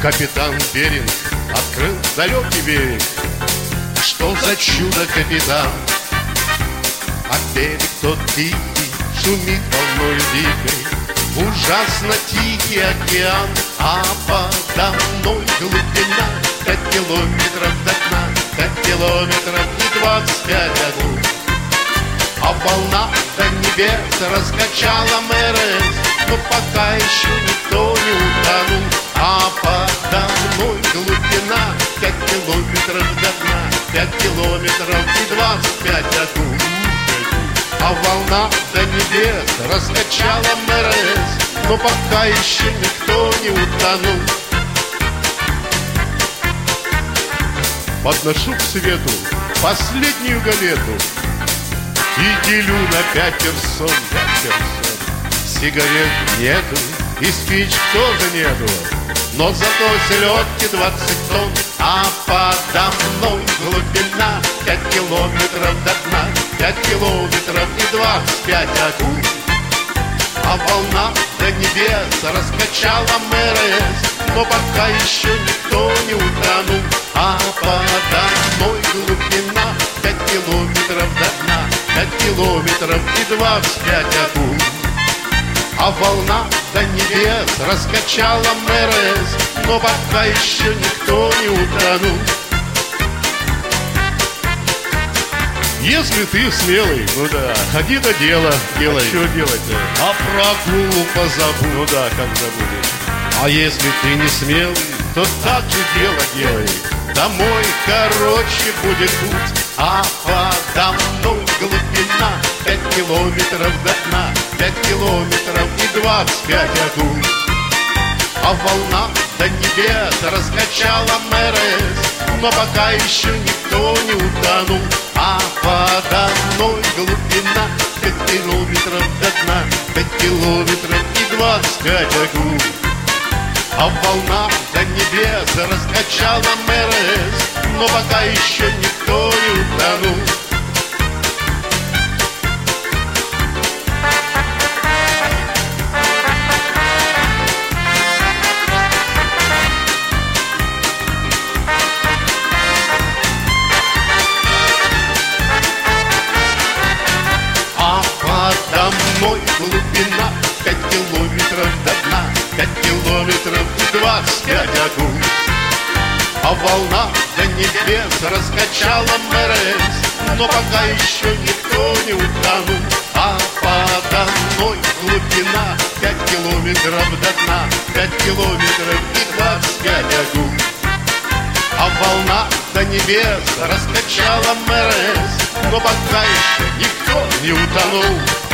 Капитан Беринг открыл далекий берег. Что за чудо, капитан? А берег тот тихий, шумит волною дикой. Ужасно тихий океан, а подо мной глубина 5 километров до дна, 5 километров и 25 огней. А волна до небес раскачала МРС, но пока еще никто не утонул. А подо мной глубина 5 километров до дна, 5 километров и 25 огней. А волна до небес раскачала МРС, но пока еще никто не утонул. Подношу к свету последнюю гавету и делю на 5 персон, 5 персон. Сигарет нету и спичек тоже нету, но зато селедки 20 тонн. А подо мной глубина 5 километров до дна, 5 километров и 25 акул. А волна до небес раскачала МРС, но пока еще никто не утонул. А подо мной глубина 5 километров до дна, 5 километров и 25 акул. А волна до небес раскачала МРС, но пока еще никто не утонул. Если ты смелый, ну да, ходи до дела, делай. Что делать-то? А про акулу позабудь. Ну да, как забудешь. А если ты не смелый, то так же дело делай. Домой, короче, будет путь. А подо мной глубина 5 километров до дна, 5 километров и 25 акул. А волна до небес раскачала МРС, но пока еще никто не утонул. А подо мной глубина 5 километров до дна, 5 километров и 25 акул. А волна до небес раскачала МРС, но пока еще никто не утонул. А подо мной глубина 5 километров до дна, 5 километров и 25 акул. А волна до небес раскачала МРС, но пока еще никто не утонул. А подо мной глубина 5 километров до дна, 5 километров и 25 акул. А волна до небес раскачала МРС, но пока еще никто не утонул.